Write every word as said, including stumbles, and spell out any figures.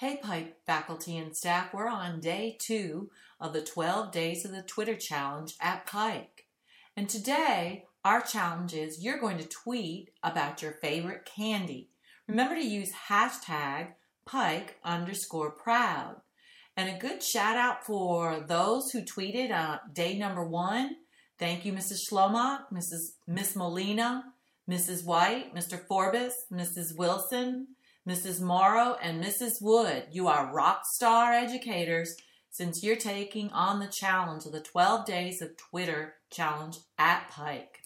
Hey Pike faculty and staff, we're on day two of the twelve days of the Twitter challenge at Pike. And today, our challenge is you're going to tweet about your favorite candy. Remember to use hashtag Pike underscore proud. And a good shout out for those who tweeted on day number one. Thank you, Missus Schlomock, Missus Miss Molina, Missus White, Mister Forbes, Missus Wilson, Missus Morrow, and Missus Wood. You are rock star educators since you're taking on the challenge of the twelve days of Twitter challenge at Pike.